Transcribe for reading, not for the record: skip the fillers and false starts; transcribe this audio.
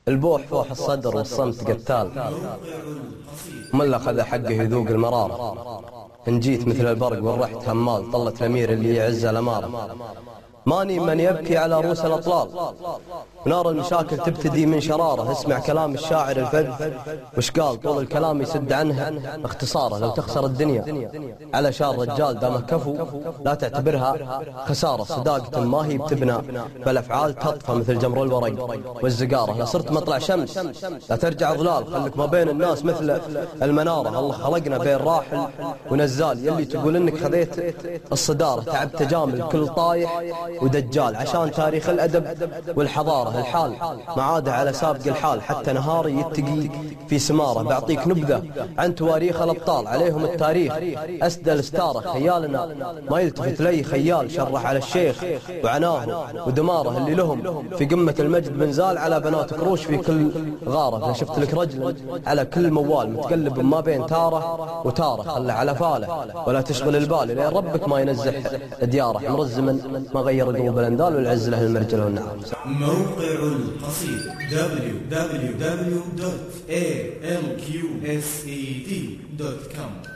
البوح فوح الصدر والصمت قتال، من أخذ حقه يذوق المرارة. إن جيت مثل البرق والرحت همال، طلت الأمير اللي يعز الأمارة. ماني من يبكي على رؤوس الأطلال، ونار المشاكل تبتدي من شرارة. اسمع كلام الشاعر الفذ وش قال، طول الكلام يسد عنها اختصاره. لو تخسر الدنيا على شار رجال دامه كفو، لا تعتبرها خسارة. صداقة ما هي بتبنى بالأفعال، تطفى مثل جمر الورق والزقارة. لا صرت مطلع شمس لا ترجع ظلال، خلك ما بين الناس مثل المنارة. الله خلقنا بين راحل ونزال، يلي تقول انك خذيت الصدارة. تعب تجامل كل طايح ودجال، عشان تاريخ الأدب والحضارة. الحال ما عاد على سابق الحال، حتى نهاري يتقي في سمارة. بعطيك نبذة عن تواريخ الأبطال، عليهم التاريخ أسدى الستارة. خيالنا ما يلتفت لي خيال، شرح على الشيخ وعناه ودماره. اللي لهم في قمة المجد بنزال، على بنات كروش في كل غارة. شفت لك رجل على كل موال، متقلب ما بين تارة وتارة. خلى على فاله ولا تشغل البال، لأن ربك ما ينزح دياره. مر الزمن ما غير قلوب الأندال، والعز له المرجل والنعم. موقع القصيد www.alqsed.com